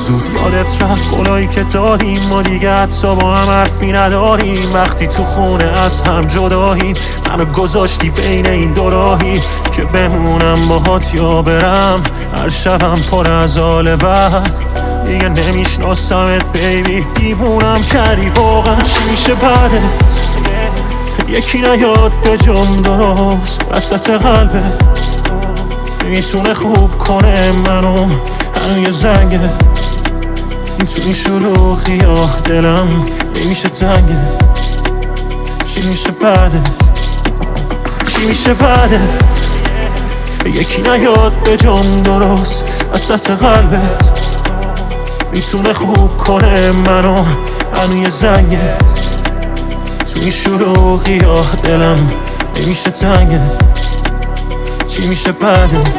زود یادت رفت قولایی که دادیم، ما دیگه حتی با هم حرفی نداریم. وقتی تو خونه از هم جداییم، منو گذاشتی بین این دو راهی که بمونم باهات یا برم. هر شبم پر از حال بد، دیگه نمیشناسمت بیبی. دیوونم کردی واقعا، چی میشه بعدت؟ یکی نیاد به جام درست وسط قلبت، میتونه خوب کنه منو. هنو یه زنگه تو این شلوغی ها دلم نمیشه تنگت. چی میشه بعدت؟ چی میشه بعدت؟ یکی نیاد به جام درست وسط قلبت، میتونه خوب کنه منو. هنو یه زنگت تو این شلوغی ها دلم نمیشه تنگت. چی میشه بعدت؟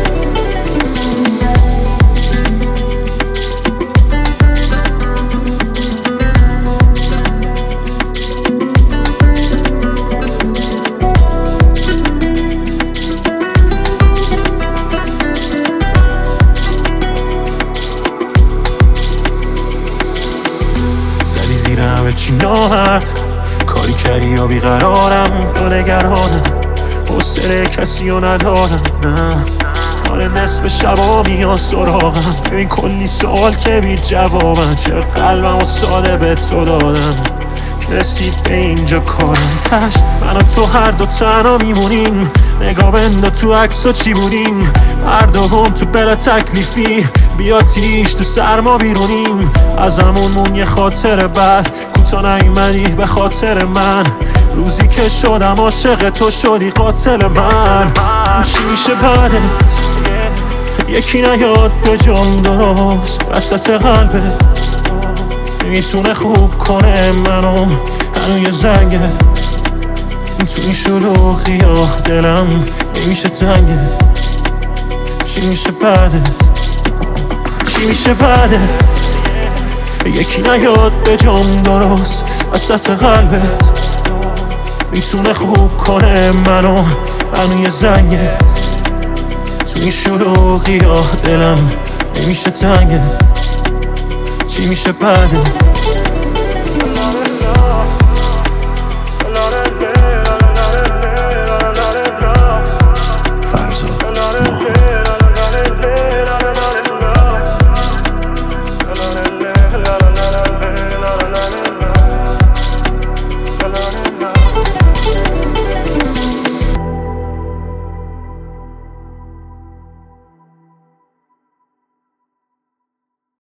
زدی زیرم چی نامرد، کاری کردی یا بیقرارم تو نگرانم. حوصله کسی رو ندارم، نه آره نصف شبا میان سراغم. ببین کلی سوال که بی جوابن، چرا قلبم و ساده به تو دادم که رسید به اینجا کارم. تش من و تو هر دو تنها میمونیم، نگاه بنده تو عکسا چی بودیم. هر دو گم تو بلا تکلیفی، بیا تیش تو سرما بیرونیم. از همون یه خاطر بد، کوتا نیومدی به خاطر من. روزی که شدم عاشق تو شدی قاتل من. چی میشه بعدت؟ یکی نیاد به جام درست وسط قلبت، میتونه خوب کنه منو. هنو یه زنگه تو این شلوغی ها دلم نمیشه تنگت. چی میشه بعدت؟ چی میشه بعدت؟ یکی نیاد به جام درست وسط قلبت، میتونه خوب کنه منو. هنو یه زنگت تو این شلوغی ها دلم نمیشه تنگت. چی میشه بعدت؟